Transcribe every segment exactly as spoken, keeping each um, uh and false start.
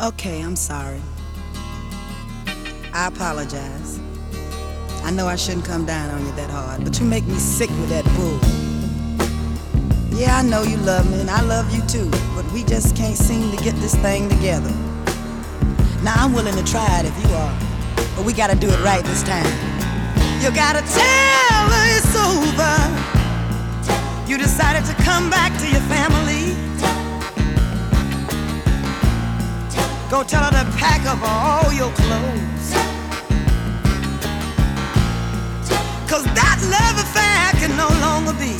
Okay, I'm sorry. I apologize. I know I shouldn't come down on you that hard, but you make me sick with that bull. Yeah, I know you love me, and I love you too, but we just can't seem to get this thing together. Now, I'm willing to try it if you are, but we gotta do it right this time. You gotta tell her it's over. You decided to come back to your family. Go tell her to pack up all your clothes. Cause that love affair can no longer be.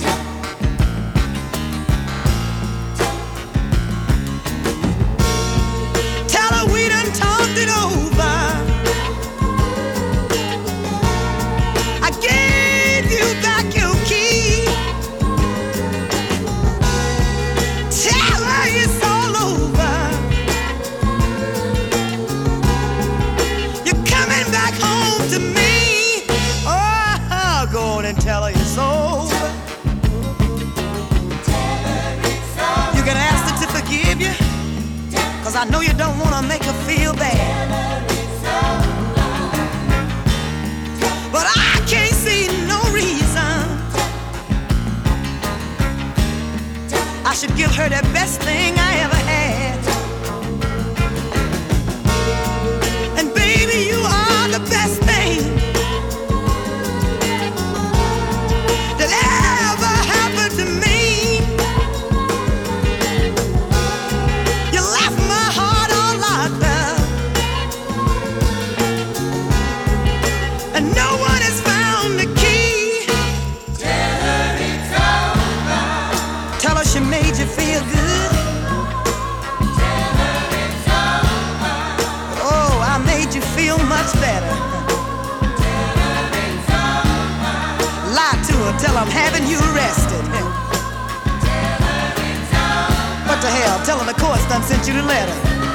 Tell her we done talked it over. I gave you back your key. Tell her it's all over. You're coming back home to me. Oh, go on and tell her it's over. You can ask her to forgive you, cause I know you don't wanna make her feel bad. But I can't see no reason I should give her the best thing I ever had. And baby, you are the best thing that ever happened to me. You left my heart all locked up, and no one has found the key. Tell her it's over. Tell her she made you feel good. Tell her it's over. Oh, I made you feel much better. Tell her it's over. Lie to her, tell her I'm having you arrested. Tell her it's over. What the hell, tell her the court's done sent you the letter.